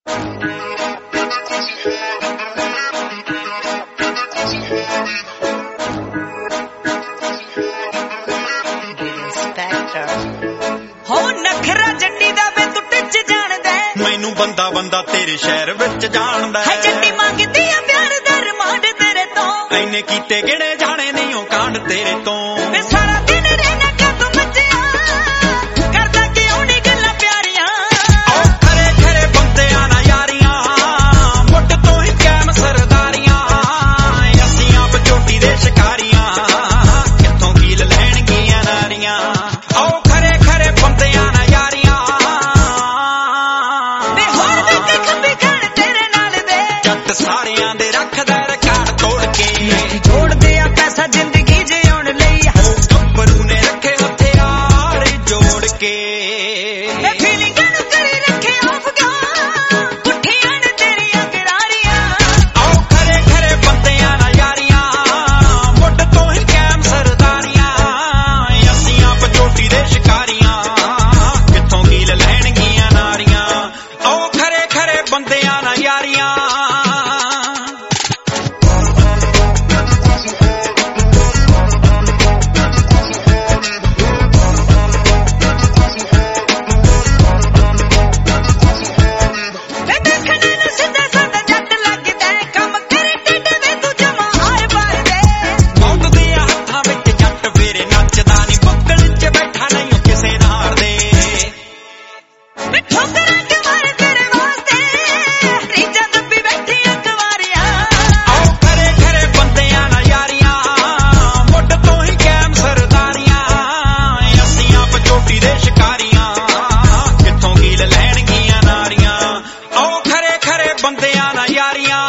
हो नखरा जट्टी दा वे तू टिच जानदा मैनू बंदा बंदा तेरे शहर विच जानदा है जट्टी मंगदी है प्यार दा रिमांड तेरे तो ऐने कीते गिणे जाने नहीं ओ कांड तेरे तो वे सारा दिन रहना क्या तू मचिया करदा क्यों नहीं गल्लां प्यारियां ओ खरे खरे बंदियां ना यारियां मुट तो ही कैम सरदारियां असीं आप चोटी दे शिकारियां कित्थों कील लैणगियां नारियां ओ खरे खरे बंदियां ना यारियां वे होर तक खब्बी खान तेरे नाल दे जट सारियां दे रखदा रिकार्ड तोड़ के जोड़ दिया पैसा जिंदगी जिउण लई गब्बरू ने रखे हथियार जोड़ के वे फीलिंग नू करी रखे अफगान पुठियां ने तेरियां करारियां आओ खरे खरे बंदियां ना यारियां मुट तो ही कैम सरदारियां असीं आप चोटी दे शिकारियां कित्थों कील लैणगियां नारियां आओ खरे खरे बंदियां ना यारियां वे देखने नू सीधा सादा जट लगदा कम करे टिड्ड वे तू जमा आर बार दे मौत दे हत्थां विच जट फेरे नੱਚਦਾ नी बुक्कल च बैठा नहीं ओ किसे नार दे वे ठोकरां के मारे तेरे वास्ते रीजा दब्बी बैठी अकवारियां आओ खरे खरे बंदियां ना यारियां मुट तो ही कैम सरदारियां असीं आप चोटी दे शिकारियां कित्थों कील लैणगियां नारियां आओ खरे खरे बंदियां ना यारियां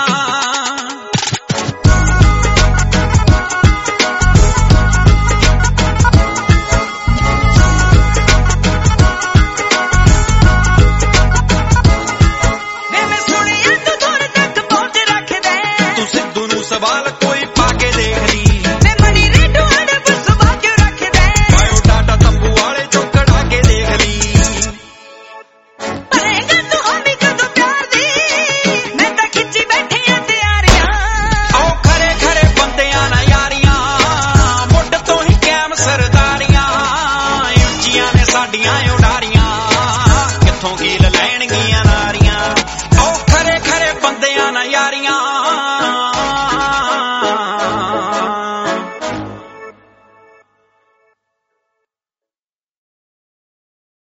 वे मैं सुनिया तू दूर तक पहुंच रखदा तू सिद्धू नू सवाल कोई पाके देख ली वे मनी रेडू अड़ बस भाग्य रखदा बायोडाटा तंबू वाले चो कढ़ा के देख ली परेगा तू होंदी कदों प्यार दी मैं तां खिच्ची बैठी आ तैयारियां आओ खरे खरे बंदियां ना यारियां मुट तो ही कैम सरदारियां ਉੱਚੀਆਂ ਨੇ ਸਾਡੀਆਂ ਉਡਾਰੀਆਂ ਕਿੱਥੋਂ कील लैणगियां